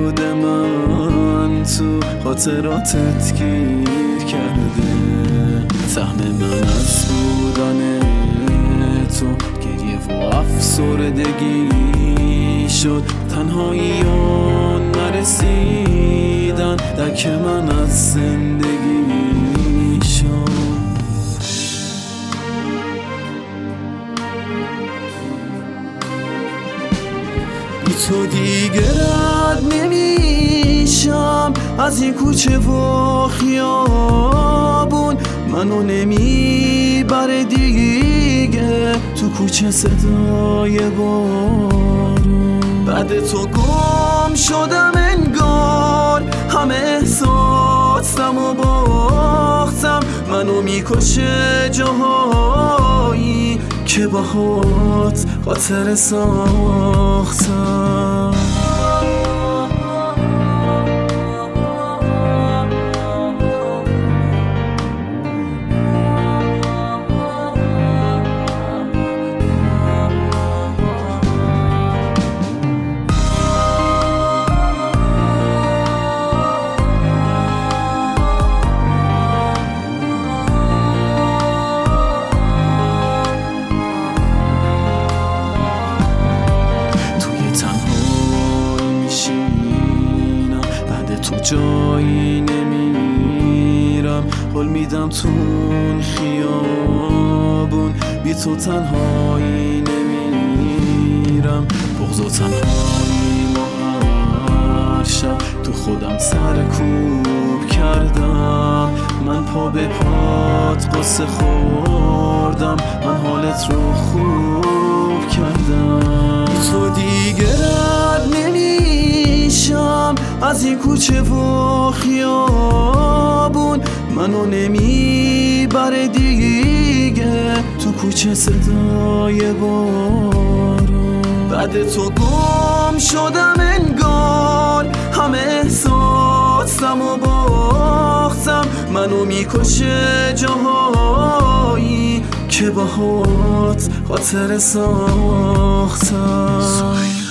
بود من تو خاطراتت گیر کرده. سهم من از بودن تو گریه و افسردگی شد. تنهاییان نرسیدن درک من از زندگی شد. بی تو دیگه رد نمیشم از این کوچه و خیابون. منو نمیبره دیگه تو کوچه صدای بارون. بعد تو گم شدم انگار همه احساسم و باختم. منو میکشه جاهایی که باهات خاطر ساختم. جایی نمیرم قول میدم تو اون خیابون. بی تو تنهایی نمیرم بغض و تنهایی و هر شب تو خودم سرکوب کردم. من پا به پات قصه خوردم. من حالت رو خوب کردم. بی تو دیگه رد نمیشم از این کوچه و خیابون. منو نمیبره دیگه تو کوچه صدای بارون. بعد تو گم شدم انگار همه احساسم و باختم. منو میکشه جاهایی که باهات خاطر ساختم.